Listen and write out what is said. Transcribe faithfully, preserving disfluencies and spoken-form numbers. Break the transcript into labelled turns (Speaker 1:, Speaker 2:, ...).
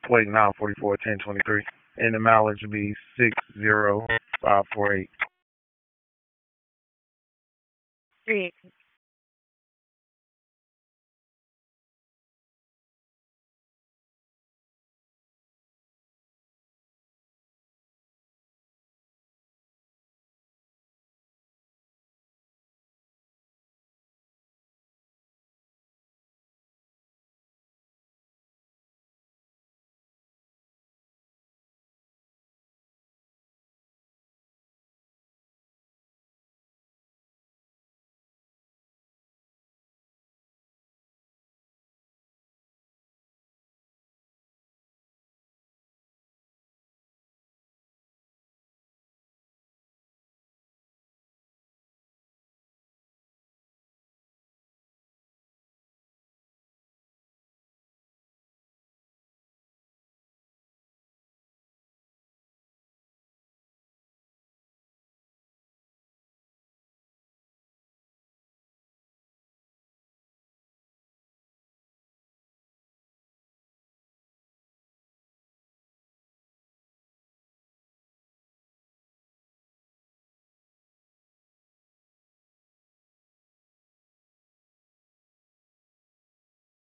Speaker 1: plate nine forty-four ten twenty-three, and the mileage will be six zero five four eight.
Speaker 2: Great.